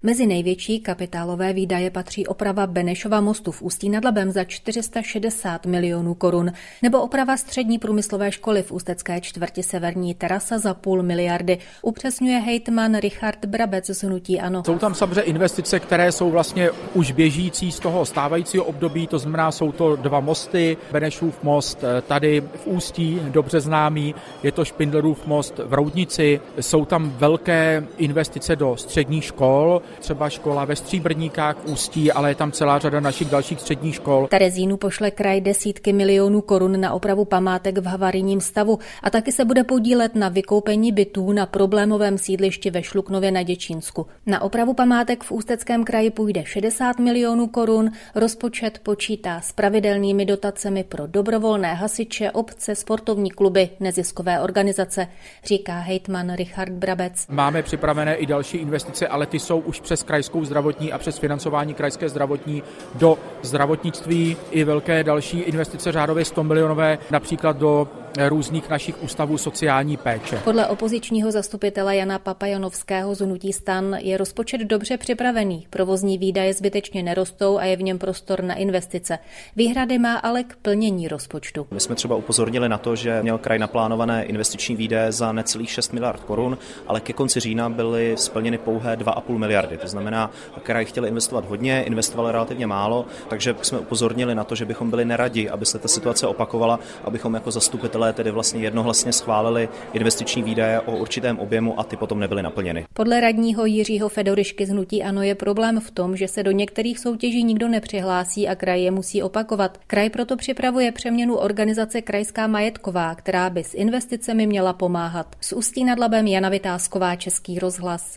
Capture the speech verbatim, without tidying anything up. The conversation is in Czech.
Mezi největší kapitálové výdaje patří oprava Benešova mostu v Ústí nad Labem za čtyři sta šedesát milionů korun nebo oprava střední průmyslové školy v ústecké čtvrti Severní Terasa za půl miliardy, upřesňuje hejtman Richard Brabec z hnutí ANO. Jsou tam samozřejmě investice, které jsou vlastně už běžící z toho stávajícího období, to znamená, jsou to dva mosty, Benešův most tady v Ústí, dobře známý, je to Špindlerův most v Roudnici, jsou tam velké investice do středních škol, třeba škola ve Stříbrníkách v Ústí, ale je tam celá řada našich dalších středních škol. Terezínu pošle kraj desítky milionů korun na opravu památek v havarijním stavu a taky se bude podílet na vykoupení bytů na problémovém sídlišti ve Šluknově na Děčínsku. Na opravu památek v Ústeckém kraji půjde šedesát milionů korun, rozpočet počítá s pravidelnými dotacemi pro dobrovolné hasiče, obce, sportovní kluby, neziskové organizace, říká hejtman Richard Brabec. Máme připravené i další investice, ale ty jsou už přes krajskou zdravotní a přes financování krajské zdravotní do zdravotnictví, i velké další investice řádově sto milionové, například do různých našich ústavů sociální péče. Podle opozičního zastupitele Jana Papajonovského z hnutí STAN je rozpočet dobře připravený. Provozní výdaje zbytečně nerostou a je v něm prostor na investice. Výhrady má ale k plnění rozpočtu. My jsme třeba upozornili na to, že měl kraj naplánované investiční výdaje za necelých šest miliard korun, ale ke konci října byly splněny pouhé dva a půl miliardy. To znamená, kraj chtěl investovat hodně, investoval relativně málo, takže jsme upozornili na to, že bychom byli neradi, aby se ta situace opakovala, abychom jako zastupitelé tedy vlastně jednohlasně schválili investiční výdaje o určitém objemu a ty potom nebyly naplněny. Podle radního Jiřího Fedorišky z hnutí ANO je problém v tom, že se do některých soutěží nikdo nepřihlásí a kraj je musí opakovat. Kraj proto připravuje přeměnu organizace Krajská majetková, která by s investicemi měla pomáhat. Z Ústí nad Labem Jana Vitásková, Český rozhlas.